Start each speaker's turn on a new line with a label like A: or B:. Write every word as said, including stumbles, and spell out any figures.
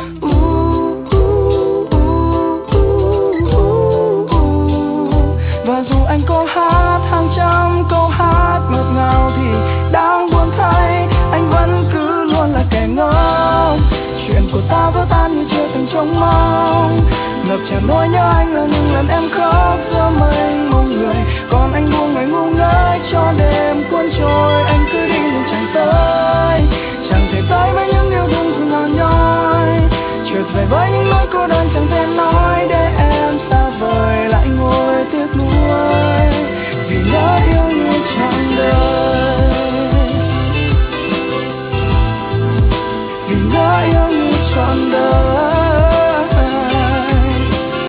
A: Và dù anh có hát hàng trăm câu hát ngọt ngào thì đáng buồn thay anh vẫn cứ luôn là kẻ ngốc. Chuyện của ta vỡ tan như chưa từng trông mong, ngập tràn nỗi nhớ anh